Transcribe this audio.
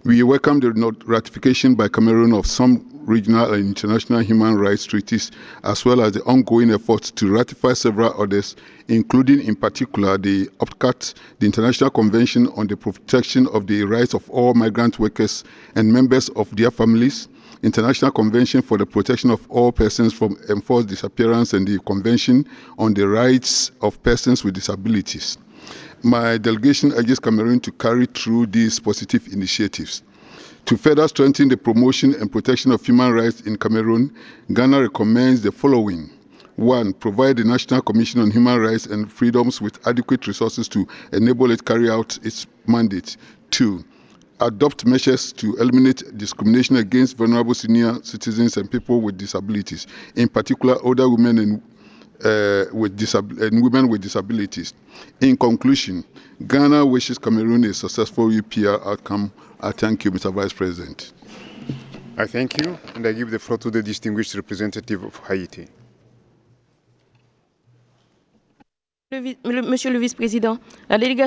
We welcome the ratification by Cameroon of some regional and international human rights treaties, as well as the ongoing efforts to ratify several others, including in particular the OPCAT, the International Convention on the Protection of the Rights of All Migrant Workers and Members of Their Families, International Convention for the Protection of All Persons from Enforced Disappearance, and the Convention on the Rights of Persons with Disabilities. My delegation urges Cameroon to carry through these positive initiatives. To further strengthen the promotion and protection of human rights in Cameroon, Ghana recommends the following. 1. Provide the National Commission on Human Rights and Freedoms with adequate resources to enable it carry out its mandate. 2. Adopt measures to eliminate discrimination against vulnerable senior citizens and people with disabilities, in particular older women and women with disabilities. In conclusion, Ghana wishes Cameroon a successful UPR outcome. I thank you, Mr. Vice President. I thank you, and I give the floor to the distinguished representative of Haiti. Monsieur le Vice-président, la délégation